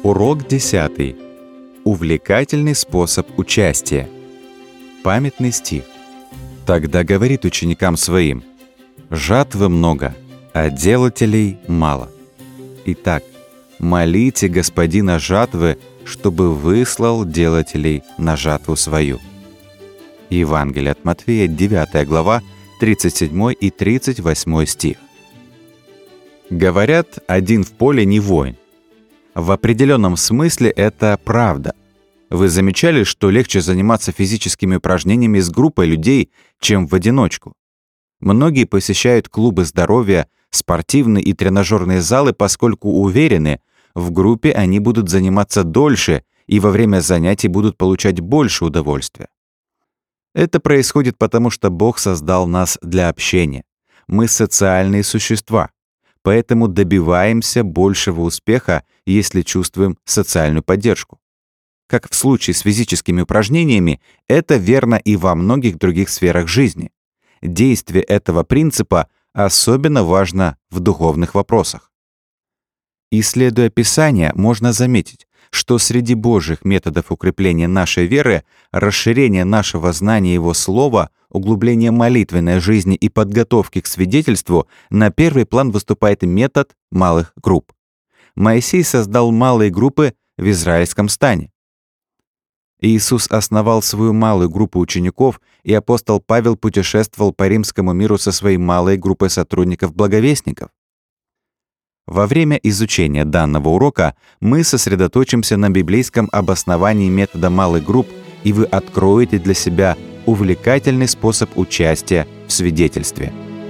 Урок 10. Увлекательный способ участия. Памятный стих. Тогда говорит ученикам своим: «Жатвы много, а делателей мало. Итак, молите Господина жатвы, чтобы выслал делателей на жатву свою». Евангелие от Матфея, 9 глава, 37 и 38 стих. Говорят, один в поле не воин. В определенном смысле это правда. Вы замечали, что легче заниматься физическими упражнениями с группой людей, чем в одиночку? Многие посещают клубы здоровья, спортивные и тренажерные залы, поскольку уверены, в группе они будут заниматься дольше и во время занятий будут получать больше удовольствия. Это происходит потому, что Бог создал нас для общения. Мы социальные существа. Поэтому добиваемся большего успеха, если чувствуем социальную поддержку. Как в случае с физическими упражнениями, это верно и во многих других сферах жизни. Действие этого принципа особенно важно в духовных вопросах. Исследуя Писание, можно заметить, что среди Божьих методов укрепления нашей веры, расширения нашего знания Его Слова, углубления молитвенной жизни и подготовки к свидетельству на первый план выступает метод малых групп. Моисей создал малые группы в израильском стане. Иисус основал свою малую группу учеников, и апостол Павел путешествовал по римскому миру со своей малой группой сотрудников-благовестников. Во время изучения данного урока мы сосредоточимся на библейском обосновании метода малых групп, и вы откроете для себя увлекательный способ участия в свидетельстве.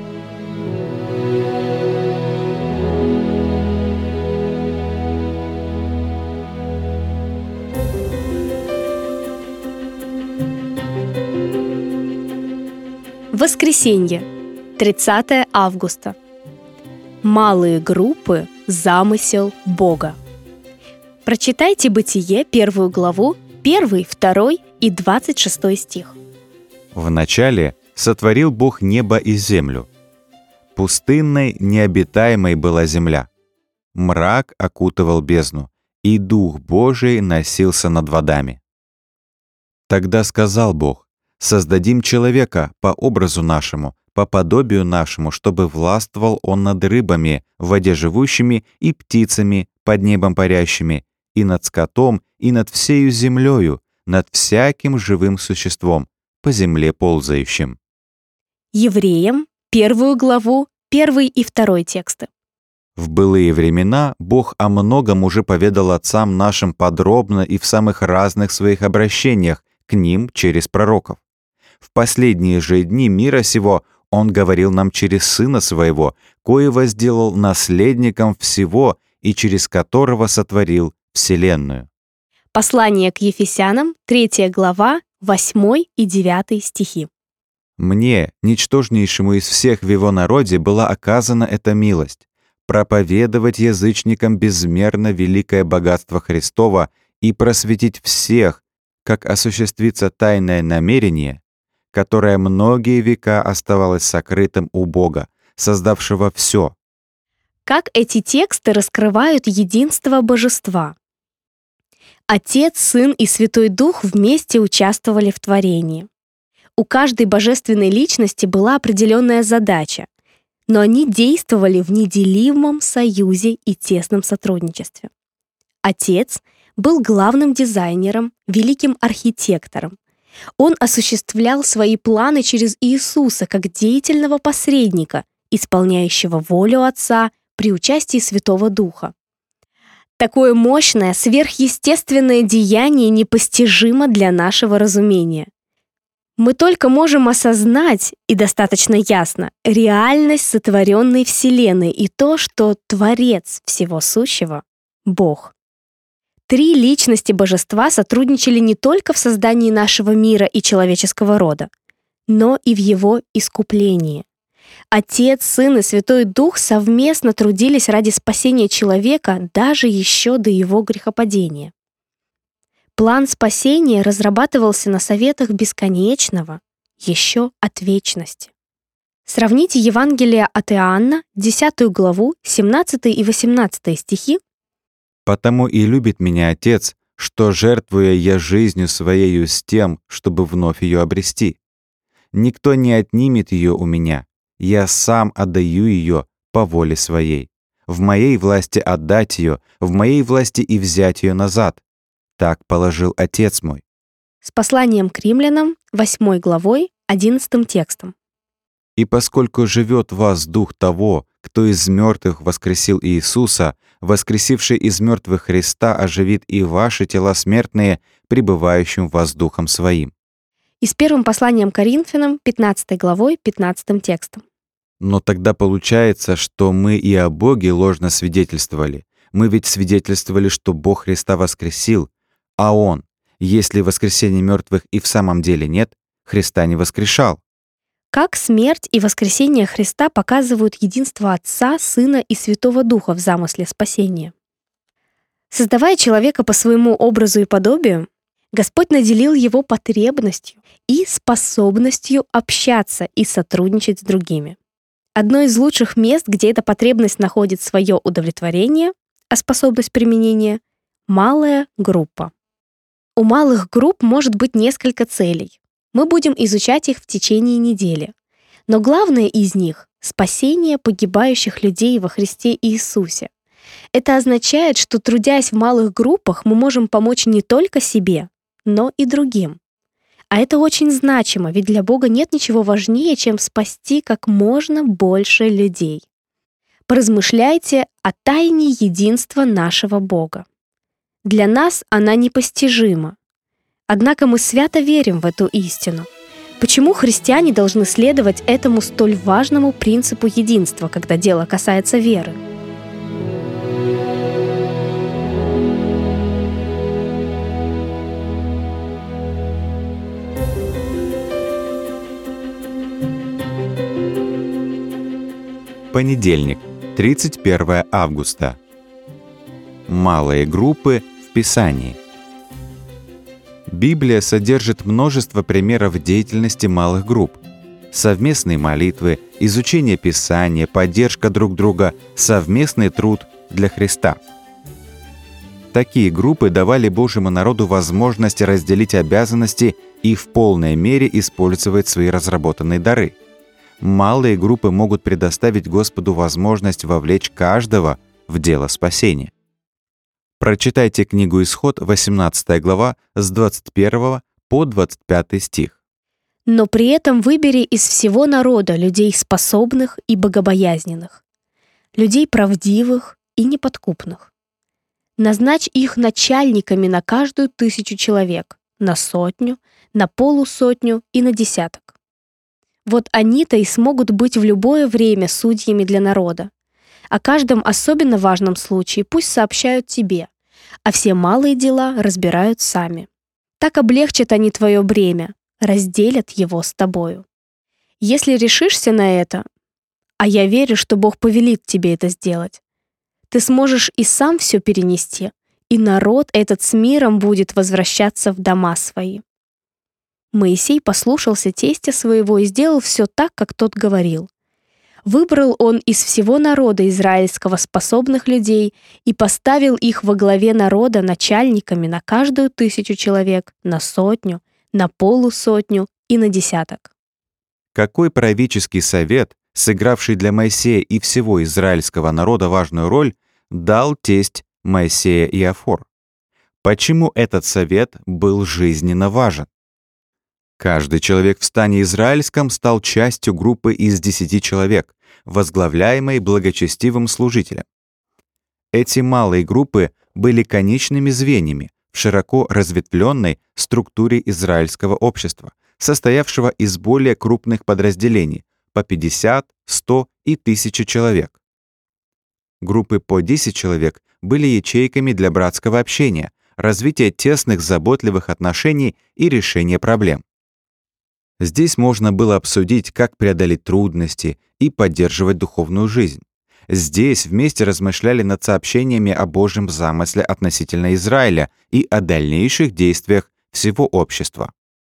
Воскресенье, 30 августа. Малые группы – замысел Бога. Прочитайте Бытие, 1 главу, 1, 2 и 26 стих. «Вначале сотворил Бог небо и землю. Пустынной, необитаемой была земля. Мрак окутывал бездну, и Дух Божий носился над водами. Тогда сказал Бог: создадим человека по образу нашему, по подобию нашему, чтобы властвовал он над рыбами, в воде живущими, и птицами, под небом парящими, и над скотом, и над всею землею, над всяким живым существом, по земле ползающим». Евреям, 1 главу, 1 и 2 тексты. В былые времена Бог о многом уже поведал отцам нашим подробно и в самых разных своих обращениях к ним через пророков. В последние же дни мира сего Он говорил нам через Сына Своего, коего сделал наследником всего и через которого сотворил вселенную. Послание к Ефесянам, 3 глава, 8 и 9 стихи. «Мне, ничтожнейшему из всех в его народе, была оказана эта милость — проповедовать язычникам безмерно великое богатство Христова и просветить всех, как осуществится тайное намерение, которое многие века оставалось сокрытым у Бога, создавшего все». Как эти тексты раскрывают единство Божества? Отец, Сын и Святой Дух вместе участвовали в творении. У каждой божественной личности была определенная задача, но они действовали в неделимом союзе и тесном сотрудничестве. Отец был главным дизайнером, великим архитектором. Он осуществлял свои планы через Иисуса как деятельного посредника, исполняющего волю Отца при участии Святого Духа. Такое мощное, сверхъестественное деяние непостижимо для нашего разумения. Мы только можем осознать, и достаточно ясно, реальность сотворенной Вселенной и то, что Творец всего сущего — Бог. 3 личности Божества сотрудничали не только в создании нашего мира и человеческого рода, но и в его искуплении. Отец, Сын и Святой Дух совместно трудились ради спасения человека даже еще до его грехопадения. План спасения разрабатывался на советах бесконечного, еще от вечности. Сравните Евангелие от Иоанна, 10 главу, 17 и 18 стихи, Потому и любит меня Отец, что, жертвуя я жизнью своею с тем, чтобы вновь ее обрести. Никто не отнимет ее у меня, я сам отдаю ее по воле своей. В моей власти отдать ее, в моей власти и взять ее назад. Так положил Отец мой. С посланием к римлянам, 8 главой, 11 текстом. И поскольку живет в вас дух того, кто из мертвых воскресил Иисуса, воскресивший из мертвых Христа оживит и ваши тела смертные, пребывающим в вас духом своим. И с первым посланием к Коринфянам, 15 главой, 15 текстом. Но тогда получается, что мы и о Боге ложно свидетельствовали. Мы ведь свидетельствовали, что Бог Христа воскресил, а Он, если воскресения мертвых и в самом деле нет, Христа не воскрешал. Как смерть и воскресение Христа показывают единство Отца, Сына и Святого Духа в замысле спасения. Создавая человека по своему образу и подобию, Господь наделил его потребностью и способностью общаться и сотрудничать с другими. Одно из лучших мест, где эта потребность находит свое удовлетворение, а способность применения — малая группа. У малых групп может быть несколько целей. Мы будем изучать их в течение недели. Но главное из них — спасение погибающих людей во Христе Иисусе. Это означает, что, трудясь в малых группах, мы можем помочь не только себе, но и другим. А это очень значимо, ведь для Бога нет ничего важнее, чем спасти как можно больше людей. Поразмышляйте о тайне единства нашего Бога. Для нас она непостижима. Однако мы свято верим в эту истину. Почему христиане должны следовать этому столь важному принципу единства, когда дело касается веры? Понедельник, 31 августа. Малые группы в Писании. Библия содержит множество примеров деятельности малых групп. Совместные молитвы, изучение Писания, поддержка друг друга, совместный труд для Христа. Такие группы давали Божьему народу возможность разделить обязанности и в полной мере использовать свои разработанные дары. Малые группы могут предоставить Господу возможность вовлечь каждого в дело спасения. Прочитайте книгу «Исход», 18 глава, с 21 по 25 стих. «Но при этом выбери из всего народа людей способных и богобоязненных, людей правдивых и неподкупных. Назначь их начальниками на каждую 1000 человек, на 100, на 50 и на 10. Вот они-то и смогут быть в любое время судьями для народа. О каждом особенно важном случае пусть сообщают тебе, а все малые дела разбирают сами. Так облегчат они твое бремя, разделят его с тобою. Если решишься на это, а я верю, что Бог повелит тебе это сделать, ты сможешь и сам все перенести, и народ этот с миром будет возвращаться в дома свои». Моисей послушался тестя своего и сделал все так, как тот говорил. Выбрал он из всего народа израильского способных людей и поставил их во главе народа начальниками на каждую 1000 человек, на 100, на 50 и на 10. Какой правительский совет, сыгравший для Моисея и всего израильского народа важную роль, дал тесть Моисея Иофор? Почему этот совет был жизненно важен? Каждый человек в стане израильском стал частью группы из 10 человек, возглавляемой благочестивым служителем. Эти малые группы были конечными звеньями в широко разветвленной структуре израильского общества, состоявшего из более крупных подразделений по 50, 100 и 1000 человек. Группы по 10 человек были ячейками для братского общения, развития тесных заботливых отношений и решения проблем. Здесь можно было обсудить, как преодолеть трудности и поддерживать духовную жизнь. Здесь вместе размышляли над сообщениями о Божьем замысле относительно Израиля и о дальнейших действиях всего общества.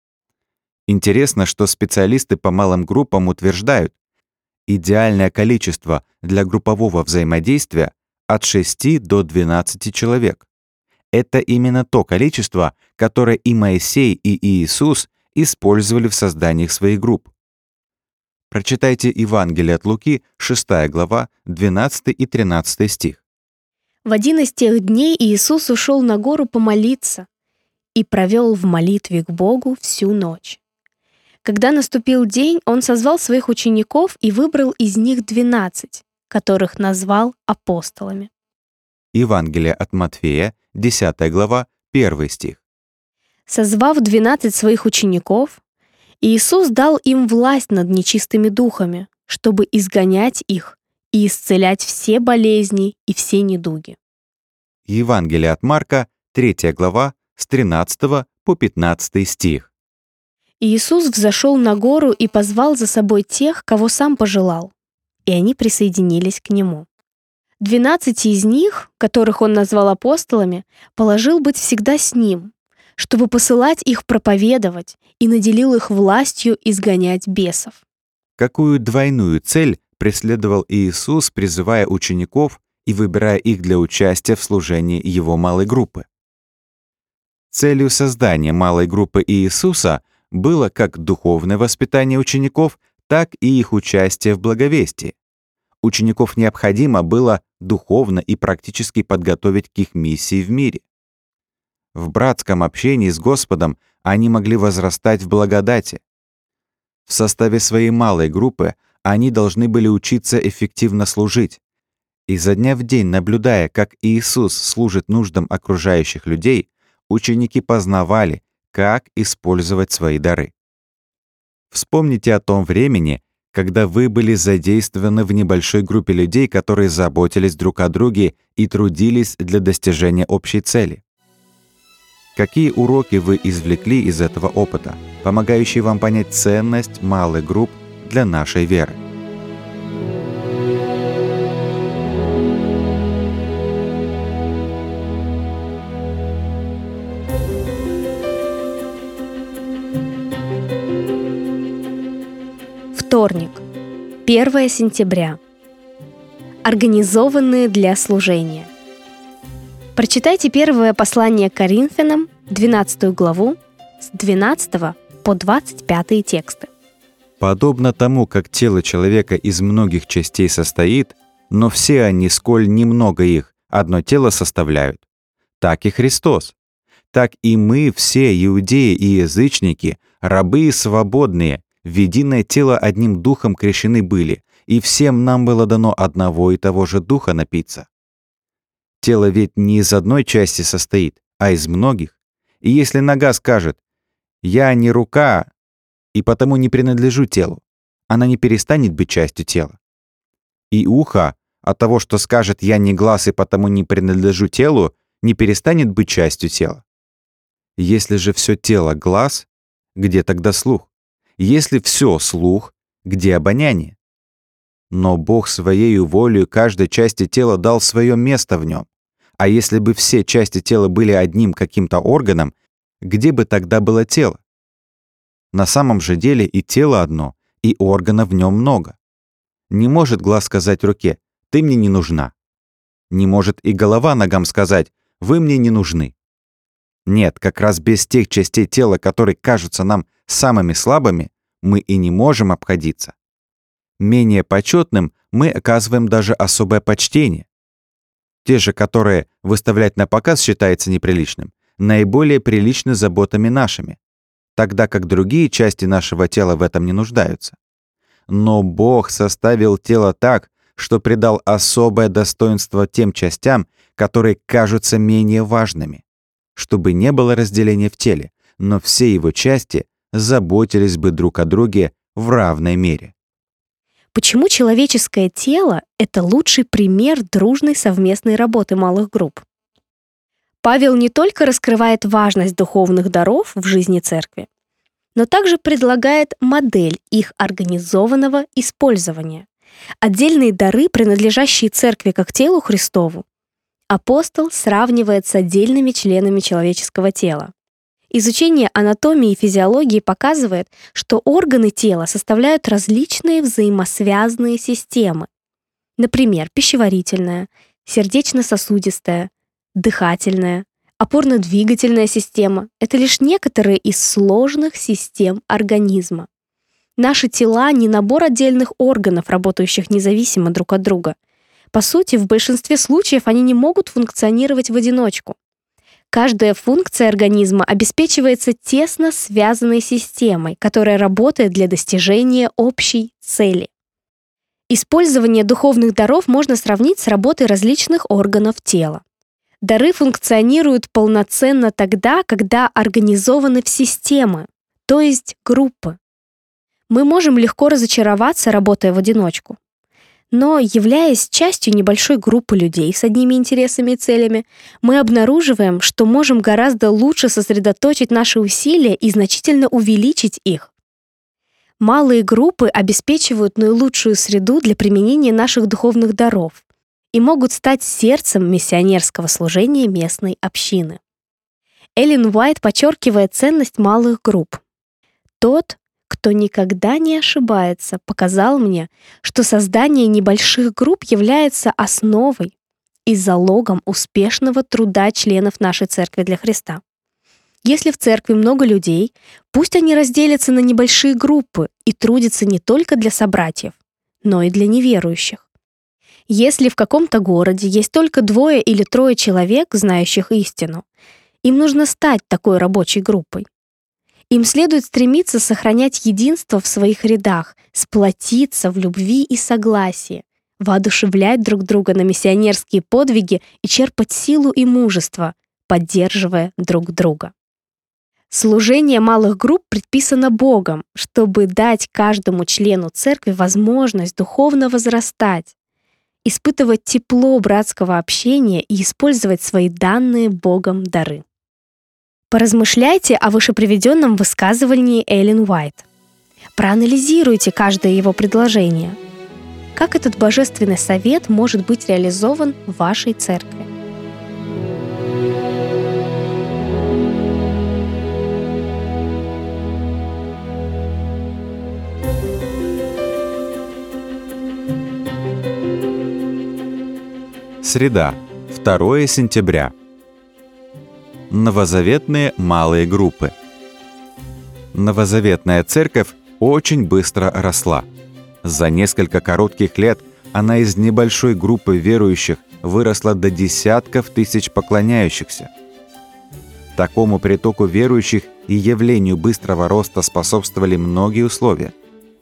Интересно, что специалисты по малым группам утверждают, идеальное количество для группового взаимодействия от 6 до 12 человек. Это именно то количество, которое и Моисей, и Иисус использовали в создании своих групп. Прочитайте Евангелие от Луки, 6 глава, 12 и 13 стих. В один из тех дней Иисус ушел на гору помолиться и провел в молитве к Богу всю ночь. Когда наступил день, Он созвал своих учеников и выбрал из них 12, которых назвал апостолами. Евангелие от Матфея, 10 глава, 1 стих. Созвав 12 своих учеников, Иисус дал им власть над нечистыми духами, чтобы изгонять их и исцелять все болезни и все недуги. Евангелие от Марка, 3 глава, с 13 по 15 стих. Иисус взошел на гору и позвал за собой тех, кого сам пожелал, и они присоединились к Нему. 12 из них, которых Он назвал апостолами, положил быть всегда с Ним, чтобы посылать их проповедовать, и наделил их властью изгонять бесов. Какую двойную цель преследовал Иисус, призывая учеников и выбирая их для участия в служении Его малой группы? Целью создания малой группы Иисуса было как духовное воспитание учеников, так и их участие в благовестии. Учеников необходимо было духовно и практически подготовить к их миссии в мире. В братском общении с Господом они могли возрастать в благодати. В составе своей малой группы они должны были учиться эффективно служить. Изо дня в день, наблюдая, как Иисус служит нуждам окружающих людей, ученики познавали, как использовать свои дары. Вспомните о том времени, когда вы были задействованы в небольшой группе людей, которые заботились друг о друге и трудились для достижения общей цели. Какие уроки вы извлекли из этого опыта, помогающие вам понять ценность малых групп для нашей веры? Вторник, 1 сентября. Организованные для служения. Прочитайте первое послание к Коринфянам, 12 главу, с 12 по 25 тексты. Подобно тому, как тело человека из многих частей состоит, но все они, сколь немного их, одно тело составляют, так и Христос. Так и мы все, иудеи и язычники, рабы и свободные, в единое тело одним духом крещены были, и всем нам было дано одного и того же духа напиться. Тело ведь не из одной части состоит, а из многих. И если нога скажет «я не рука, и потому не принадлежу телу», она не перестанет быть частью тела. И ухо от того, что скажет «я не глаз, и потому не принадлежу телу», не перестанет быть частью тела. Если же все тело глаз, где тогда слух? Если все слух, где обоняние? Но Бог своею волею каждой части тела дал свое место в нем. А если бы все части тела были одним каким-то органом, где бы тогда было тело? На самом же деле и тело одно, и органов в нем много. Не может глаз сказать руке «ты мне не нужна». Не может и голова ногам сказать «вы мне не нужны». Нет, как раз без тех частей тела, которые кажутся нам самыми слабыми, мы и не можем обходиться. Менее почетным мы оказываем даже особое почтение. Те же, которые выставлять на показ считается неприличным, наиболее приличны заботами нашими, тогда как другие части нашего тела в этом не нуждаются. Но Бог составил тело так, что придал особое достоинство тем частям, которые кажутся менее важными, чтобы не было разделения в теле, но все его части заботились бы друг о друге в равной мере. Почему человеческое тело — это лучший пример дружной совместной работы малых групп? Павел не только раскрывает важность духовных даров в жизни церкви, но также предлагает модель их организованного использования. Отдельные дары, принадлежащие церкви как телу Христову, апостол сравнивает с отдельными членами человеческого тела. Изучение анатомии и физиологии показывает, что органы тела составляют различные взаимосвязанные системы. Например, пищеварительная, сердечно-сосудистая, дыхательная, опорно-двигательная система — это лишь некоторые из сложных систем организма. Наши тела — не набор отдельных органов, работающих независимо друг от друга. По сути, в большинстве случаев они не могут функционировать в одиночку. Каждая функция организма обеспечивается тесно связанной системой, которая работает для достижения общей цели. Использование духовных даров можно сравнить с работой различных органов тела. Дары функционируют полноценно тогда, когда организованы в системы, то есть группы. Мы можем легко разочароваться, работая в одиночку. Но, являясь частью небольшой группы людей с одними интересами и целями, мы обнаруживаем, что можем гораздо лучше сосредоточить наши усилия и значительно увеличить их. Малые группы обеспечивают наилучшую среду для применения наших духовных даров и могут стать сердцем миссионерского служения местной общины. Эллен Уайт подчеркивает ценность малых групп. Тот, кто никогда не ошибается, показал мне, что создание небольших групп является основой и залогом успешного труда членов нашей Церкви для Христа. Если в церкви много людей, пусть они разделятся на небольшие группы и трудятся не только для собратьев, но и для неверующих. Если в каком-то городе есть только 2 или 3 человек, знающих истину, им нужно стать такой рабочей группой. Им следует стремиться сохранять единство в своих рядах, сплотиться в любви и согласии, воодушевлять друг друга на миссионерские подвиги и черпать силу и мужество, поддерживая друг друга. Служение малых групп предписано Богом, чтобы дать каждому члену церкви возможность духовно возрастать, испытывать тепло братского общения и использовать свои данные Богом дары. Поразмышляйте о вышеприведенном высказывании Эллен Уайт. Проанализируйте каждое его предложение. Как этот божественный совет может быть реализован в вашей церкви? Среда, 2 сентября. Новозаветные малые группы. Новозаветная церковь очень быстро росла. За несколько коротких лет она из небольшой группы верующих выросла до десятков тысяч поклоняющихся. Такому притоку верующих и явлению быстрого роста способствовали многие условия.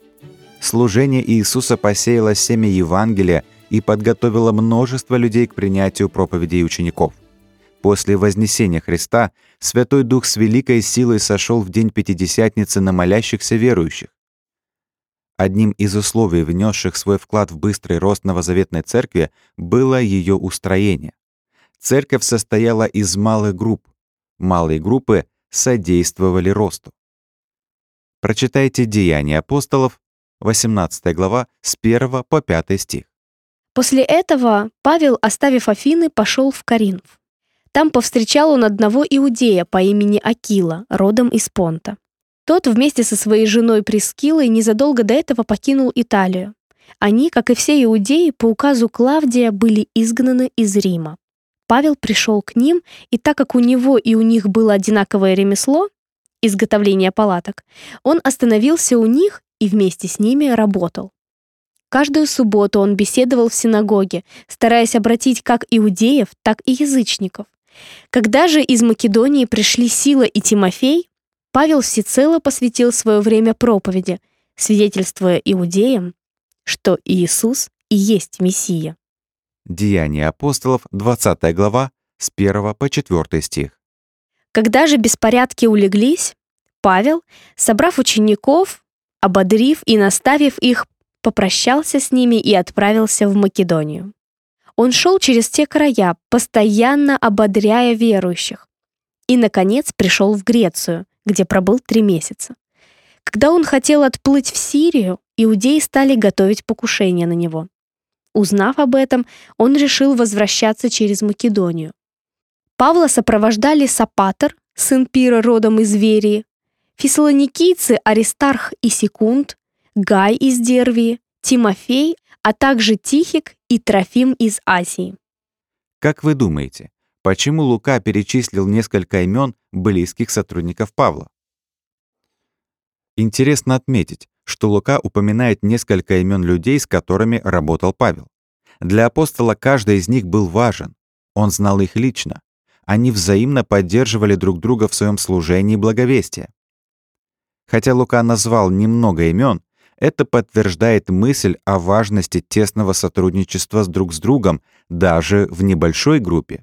Служение Иисуса посеяло семя Евангелия и подготовило множество людей к принятию проповедей учеников. После вознесения Христа Святой Дух с великой силой сошел в день Пятидесятницы на молящихся верующих. Одним из условий, внесших свой вклад в быстрый рост новозаветной церкви, было ее устроение. Церковь состояла из малых групп. Малые группы содействовали росту. Прочитайте Деяния апостолов, 18 глава, с 1 по 5 стих. После этого Павел, оставив Афины, пошел в Коринф. Там повстречал он одного иудея по имени Акила, родом из Понта. Тот вместе со своей женой Прискилой незадолго до этого покинул Италию. Они, как и все иудеи, по указу Клавдия были изгнаны из Рима. Павел пришел к ним, и так как у него и у них было одинаковое ремесло — изготовление палаток, он остановился у них и вместе с ними работал. Каждую субботу он беседовал в синагоге, стараясь обратить как иудеев, так и язычников. Когда же из Македонии пришли Сила и Тимофей, Павел всецело посвятил свое время проповеди, свидетельствуя иудеям, что Иисус и есть Мессия. Деяния апостолов, 20 глава, с 1 по 4 стих. Когда же беспорядки улеглись, Павел, собрав учеников, ободрив и наставив их, попрощался с ними и отправился в Македонию. Он шел через те края, постоянно ободряя верующих, и, наконец, пришел в Грецию, где пробыл 3 месяца. Когда он хотел отплыть в Сирию, иудеи стали готовить покушение на него. Узнав об этом, он решил возвращаться через Македонию. Павла сопровождали Сопатр, сын Пира родом из Верии, фессалоникийцы Аристарх и Секунд, Гай из Дервии, Тимофей, а также Тихик и Трофим из Асии. Как вы думаете, почему Лука перечислил несколько имен близких сотрудников Павла? Интересно отметить, что Лука упоминает несколько имен людей, с которыми работал Павел. Для апостола каждый из них был важен. Он знал их лично. Они взаимно поддерживали друг друга в своем служении благовестия. Хотя Лука назвал немного имен, это подтверждает мысль о важности тесного сотрудничества друг с другом даже в небольшой группе.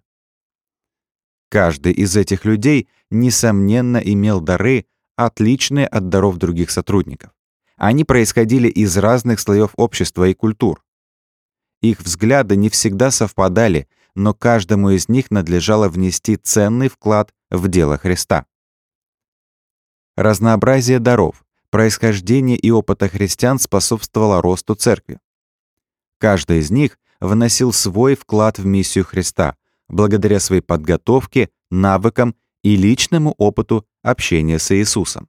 Каждый из этих людей, несомненно, имел дары, отличные от даров других сотрудников. Они происходили из разных слоев общества и культур. Их взгляды не всегда совпадали, но каждому из них надлежало внести ценный вклад в дело Христа. Разнообразие даров, происхождение и опыта христиан способствовало росту церкви. Каждый из них вносил свой вклад в миссию Христа, благодаря своей подготовке, навыкам и личному опыту общения с Иисусом.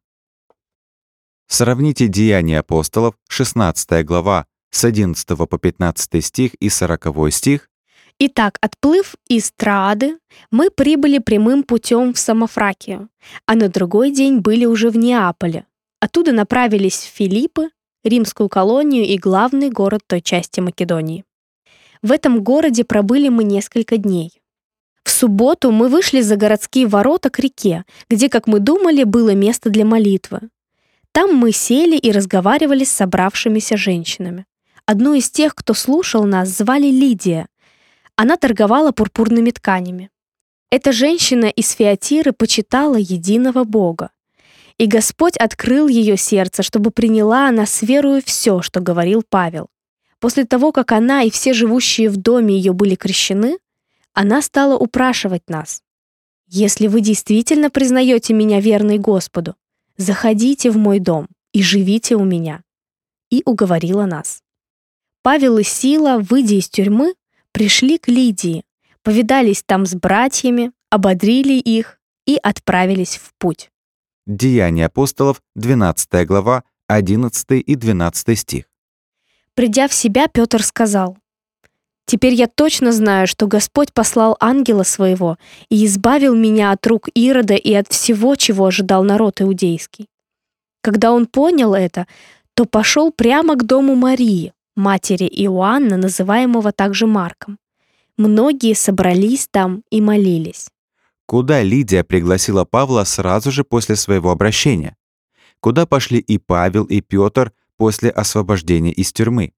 Сравните Деяния апостолов, 16 глава, с 11 по 15 стих и 40 стих. Итак, отплыв из Троады, мы прибыли прямым путем в Самофракию, а на другой день были уже в Неаполе. Оттуда направились в Филиппы, римскую колонию и главный город той части Македонии. В этом городе пробыли мы несколько дней. В субботу мы вышли за городские ворота к реке, где, как мы думали, было место для молитвы. Там мы сели и разговаривали с собравшимися женщинами. Одну из тех, кто слушал нас, звали Лидия. Она торговала пурпурными тканями. Эта женщина из Фиатиры почитала единого Бога. И Господь открыл ее сердце, чтобы приняла она с верою все, что говорил Павел. После того, как она и все живущие в доме ее были крещены, она стала упрашивать нас: «Если вы действительно признаете меня верной Господу, заходите в мой дом и живите у меня». И уговорила нас. Павел и Сила, выйдя из тюрьмы, пришли к Лидии, повидались там с братьями, ободрили их и отправились в путь. Деяния апостолов, 12 глава, 11 и 12 стих. Придя в себя, Петр сказал: «Теперь я точно знаю, что Господь послал ангела своего и избавил меня от рук Ирода и от всего, чего ожидал народ иудейский». Когда он понял это, то пошел прямо к дому Марии, матери Иоанна, называемого также Марком. Многие собрались там и молились. Куда Лидия пригласила Павла сразу же после своего обращения? Куда пошли и Павел, и Петр после освобождения из тюрьмы?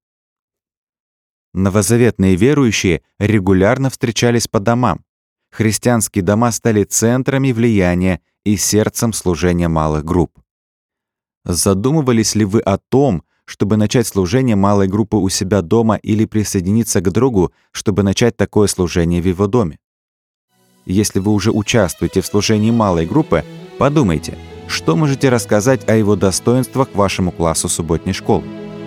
Новозаветные верующие регулярно встречались по домам. Христианские дома стали центрами влияния и сердцем служения малых групп. Задумывались ли вы о том, чтобы начать служение малой группы у себя дома или присоединиться к другу, чтобы начать такое служение в его доме? Если вы уже участвуете в служении малой группы, подумайте, что можете рассказать о его достоинствах вашему классу субботней школы.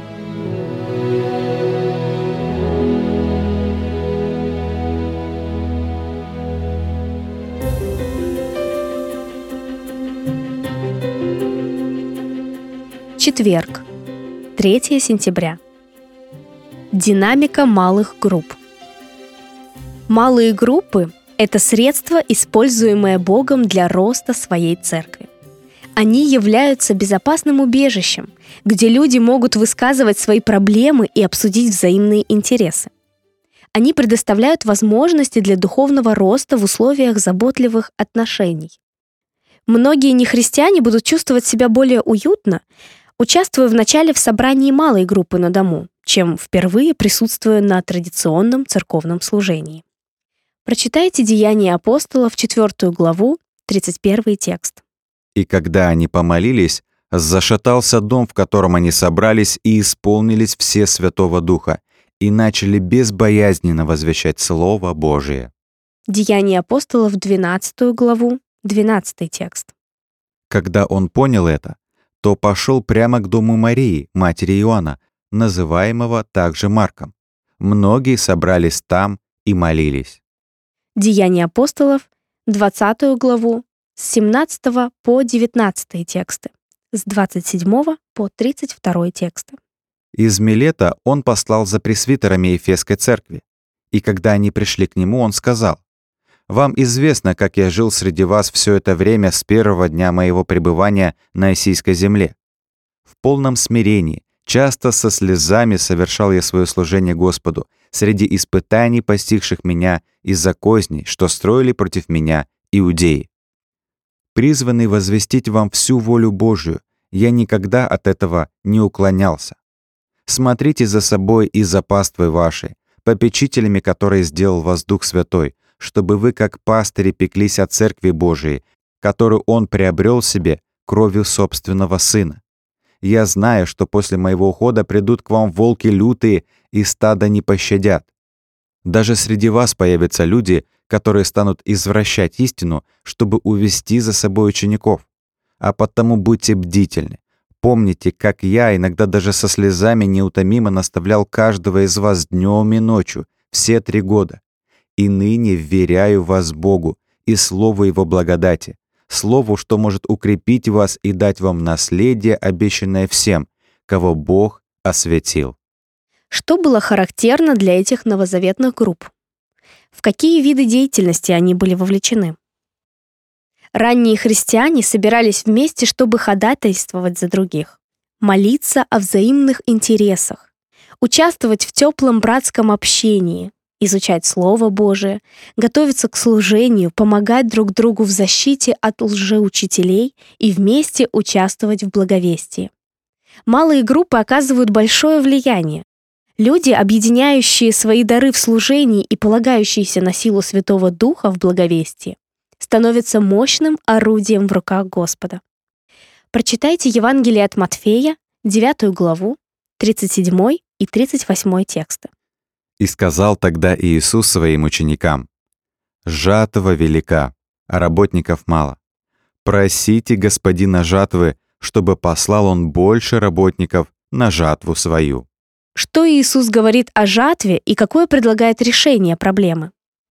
Четверг, 3 сентября. Динамика малых групп. Малые группы – это средство, используемое Богом для роста своей церкви. Они являются безопасным убежищем, где люди могут высказывать свои проблемы и обсудить взаимные интересы. Они предоставляют возможности для духовного роста в условиях заботливых отношений. Многие нехристиане будут чувствовать себя более уютно, участвуя вначале в собрании малой группы на дому, чем впервые присутствуя на традиционном церковном служении. Прочитайте Деяния апостолов, 4 главу, 31 текст. «И когда они помолились, зашатался дом, в котором они собрались, и исполнились все Святого Духа, и начали безбоязненно возвещать Слово Божие». Деяния апостолов, 12 главу, 12 текст. Когда он понял это, то пошел прямо к дому Марии, матери Иоанна, называемого также Марком. Многие собрались там и молились. Деяния апостолов, 20 главу, с 17 по 19 тексты, с 27 по 32 тексты. Из Милета он послал за пресвитерами Ефесской церкви. И когда они пришли к нему, он сказал: «Вам известно, как я жил среди вас все это время с первого дня моего пребывания на Иссийской земле. В полном смирении, часто со слезами совершал я свое служение Господу среди испытаний, постигших меня из-за козней, что строили против меня иудеи. Призванный возвестить вам всю волю Божию, я никогда от этого не уклонялся. Смотрите за собой и за паствой вашей, попечителями которой сделал вас Дух Святой, чтобы вы, как пастыри, пеклись о Церкви Божией, которую Он приобрел себе кровью собственного Сына. Я знаю, что после моего ухода придут к вам волки лютые, и стада не пощадят. Даже среди вас появятся люди, которые станут извращать истину, чтобы увести за собой учеников. А потому будьте бдительны. Помните, как я, иногда даже со слезами, неутомимо наставлял каждого из вас днем и ночью, все 3 года. И ныне вверяю вас Богу и Слову Его благодати, Слову, что может укрепить вас и дать вам наследие, обещанное всем, кого Бог осветил». Что было характерно для этих новозаветных групп? В какие виды деятельности они были вовлечены? Ранние христиане собирались вместе, чтобы ходатайствовать за других, молиться о взаимных интересах, участвовать в теплом братском общении, изучать Слово Божие, готовиться к служению, помогать друг другу в защите от лжеучителей и вместе участвовать в благовестии. Малые группы оказывают большое влияние. Люди, объединяющие свои дары в служении и полагающиеся на силу Святого Духа в благовестии, становятся мощным орудием в руках Господа. Прочитайте Евангелие от Матфея, 9 главу, 37 и 38 тексты. «И сказал тогда Иисус своим ученикам: жатва велика, а работников мало. Просите Господина жатвы, чтобы послал Он больше работников на жатву свою». Что Иисус говорит о жатве и какое предлагает решение проблемы?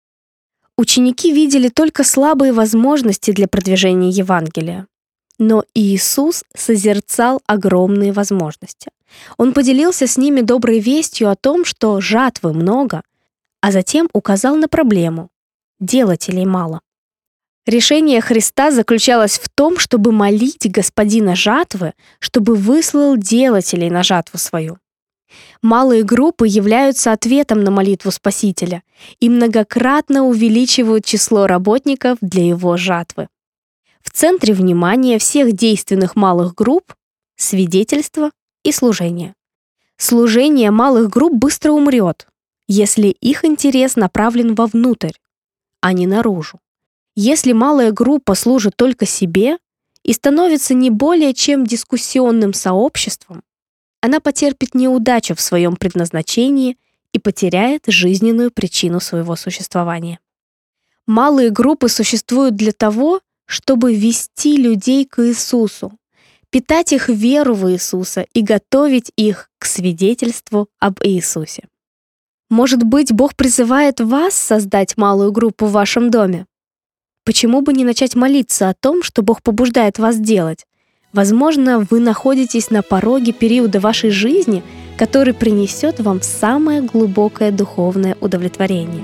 Ученики видели только слабые возможности для продвижения Евангелия. Но Иисус созерцал огромные возможности. Он поделился с ними доброй вестью о том, что жатвы много, а затем указал на проблему – делателей мало. Решение Христа заключалось в том, чтобы молить Господина жатвы, чтобы выслал делателей на жатву свою. Малые группы являются ответом на молитву Спасителя и многократно увеличивают число работников для его жатвы. В центре внимания всех действенных малых групп – свидетельство и служение. Служение малых групп быстро умрет, если их интерес направлен вовнутрь, а не наружу. Если малая группа служит только себе и становится не более чем дискуссионным сообществом, она потерпит неудачу в своем предназначении и потеряет жизненную причину своего существования. Малые группы существуют для того, чтобы вести людей к Иисусу, питать их веру в Иисуса и готовить их к свидетельству об Иисусе. Может быть, Бог призывает вас создать малую группу в вашем доме? Почему бы не начать молиться о том, что Бог побуждает вас делать? Возможно, вы находитесь на пороге периода вашей жизни, который принесет вам самое глубокое духовное удовлетворение.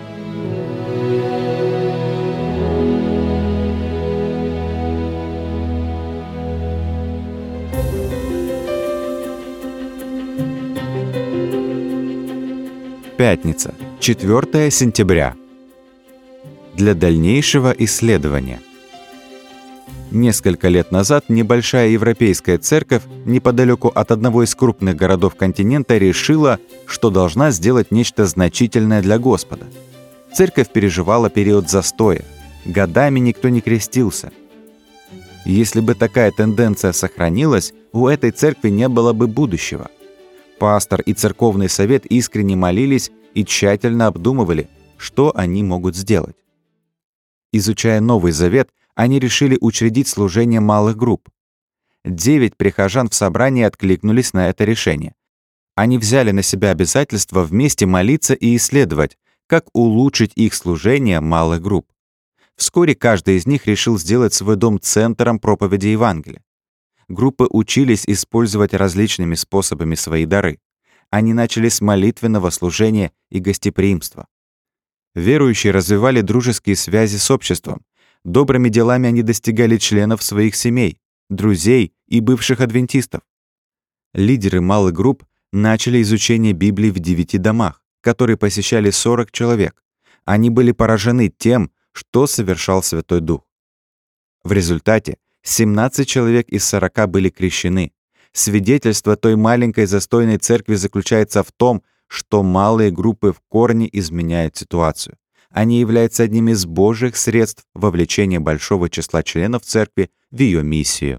Пятница, 4 сентября. Для дальнейшего исследования. Несколько лет назад небольшая европейская церковь неподалеку от одного из крупных городов континента решила, что должна сделать нечто значительное для Господа. Церковь переживала период застоя. Годами никто не крестился. Если бы такая тенденция сохранилась, у этой церкви не было бы будущего. Пастор и церковный совет искренне молились и тщательно обдумывали, что они могут сделать. Изучая Новый Завет, они решили учредить служение малых групп. 9 прихожан в собрании откликнулись на это решение. Они взяли на себя обязательство вместе молиться и исследовать, как улучшить их служение малых групп. Вскоре каждый из них решил сделать свой дом центром проповеди Евангелия. Группы учились использовать различными способами свои дары. Они начали с молитвенного служения и гостеприимства. Верующие развивали дружеские связи с обществом. Добрыми делами они достигали членов своих семей, друзей и бывших адвентистов. Лидеры малых групп начали изучение Библии в 9 домах, которые посещали 40 человек. Они были поражены тем, что совершал Святой Дух. В результате 17 человек из 40 были крещены. Свидетельство той маленькой застойной церкви заключается в том, что малые группы в корне изменяют ситуацию. Они являются одним из Божьих средств вовлечения большого числа членов церкви в ее миссию.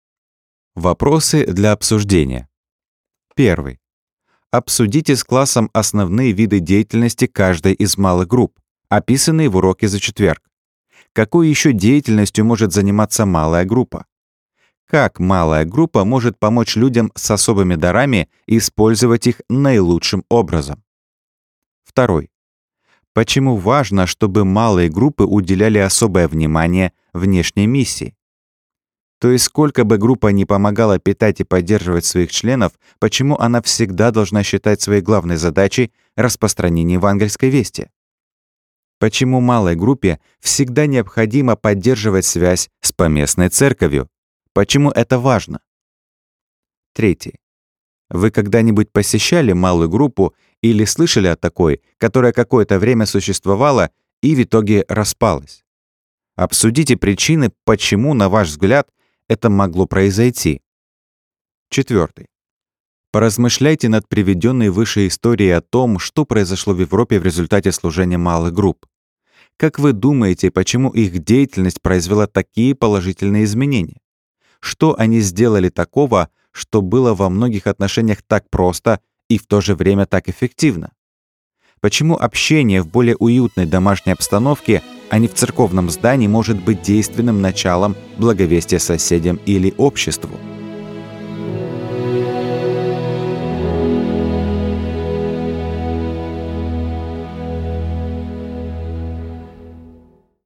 Вопросы для обсуждения. Первый. Обсудите с классом основные виды деятельности каждой из малых групп, описанные в уроке за четверг. Какой еще деятельностью может заниматься малая группа? Как малая группа может помочь людям с особыми дарами использовать их наилучшим образом? Второй. Почему важно, чтобы малые группы уделяли особое внимание внешней миссии? То есть сколько бы группа ни помогала питать и поддерживать своих членов, почему она всегда должна считать своей главной задачей распространение евангельской вести? Почему малой группе всегда необходимо поддерживать связь с поместной церковью? Почему это важно? Третий. Вы когда-нибудь посещали малую группу или слышали о такой, которая какое-то время существовала и в итоге распалась? Обсудите причины, почему, на ваш взгляд, это могло произойти. Четвертый. Поразмышляйте над приведенной выше историей о том, что произошло в Европе в результате служения малых групп. Как вы думаете, почему их деятельность произвела такие положительные изменения? Что они сделали такого, что было во многих отношениях так просто и в то же время так эффективно? Почему общение в более уютной домашней обстановке, а не в церковном здании, может быть действенным началом благовестия соседям или обществу?